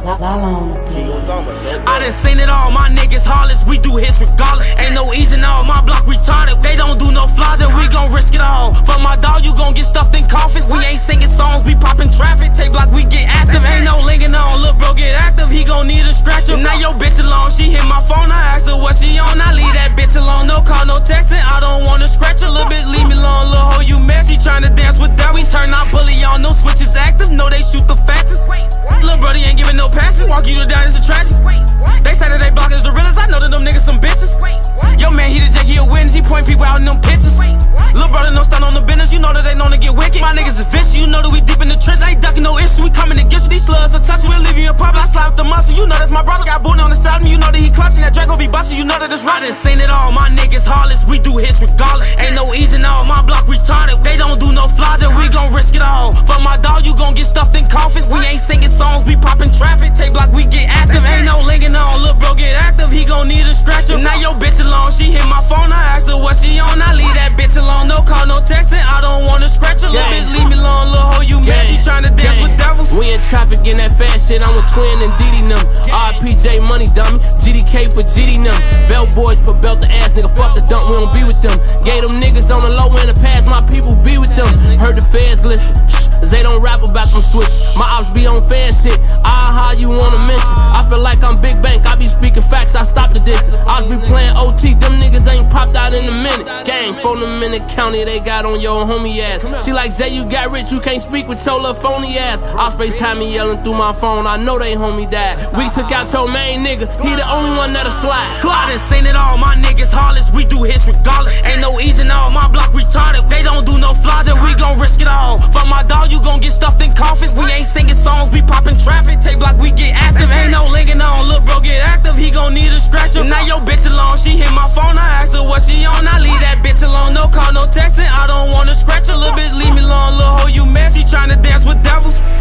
I done seen it all, my niggas heartless, we do hits regardless. Ain't no easing out, my block retarded. They don't do no flaws and we gon' risk it all. For my dog, you gon' get stuffed in coffins. We ain't singing songs, we poppin' traffic. Take block, we get active. Ain't no linking on, look bro, get active. He gon' need a scratcher. Now your bitch alone, she hit my phone, I asked her what she on. I leave that bitch alone, no call, no texting. I don't wanna scratch a little bit, leave me alone, little hoe, you mess. She tryna dance with that, we turn our bully on, no switches active. No, they shoot the fastest. Little brother ain't giving no passes, walk you to down, it's a tragedy. They say that they block is the realest, I know that them niggas some bitches. Yo man, he the Jake, he a witness, he point people out in them pictures. Little brother no stand on the business, you know that they known to get wicked. My niggas is vicious, you know that we deep in the trench, ain't ducking no issue, we coming to get you. These slugs are touch, we'll leave you in public, I slap the muscle, you know that's my brother. Got booty on the side of me, you know that he clutching, that Draco be bustin', you know that it's Russian. I done seen it all, my niggas heartless, we do hits regardless. Ain't no easing out, my block retarded. They don't do no flaws and we gon' risk it all. For my dog, you gon' get stuffed in coffins. We ain't singing songs, we poppin' traffic. Take block, we get active. Ain't no linking on, look bro, get active. He gon' need a scratcher. Now your bitch alone, she hit my phone, I asked her what she on. I leave that bitch alone, no call, no texting. I don't wanna scratch her. Little bitch, leave me alone, little hoe, you mad. She tryna dance with devils. We in traffic in that fast shit, I'm a twin and Diddy num. RPJ money dummy, GDK for GD num. Bell boys put belt the ass, nigga, fuck the dump, we don't be with them. Gave them niggas on the low end of pass, my people be with them. Heard the feds listen, they don't rap about them switch. My ops be on fan shit, how you wanna mention. I feel like I'm Big Bank, I be speaking facts, I stop the distance. I be playing OT, them niggas ain't popped out in a minute. Gang, phone them in the county, they got on your homie ass. She like, Zay, you got rich, you can't speak with your little phony ass. I FaceTime me yelling through my phone, I know they homie died. We took out your main nigga, he the only one that'll slide. I done seen it all, my niggas heartless, we do hits regardless. Ain't no easing out, my block retarded. They don't do no flaws and we gon' risk it all. For my dog, you gon' get stuffed in coffins. We ain't singing songs, we poppin' traffic. Take block, we get active. Ain't no linking on, look bro, get active. He gon' need a scratcher. Now your bitch alone, she hit my phone, I asked her what she on. I leave that bitch alone, no call, no texting. I don't wanna scratch a little bit, leave me alone, little hoe, you mess. She tryna dance with devils.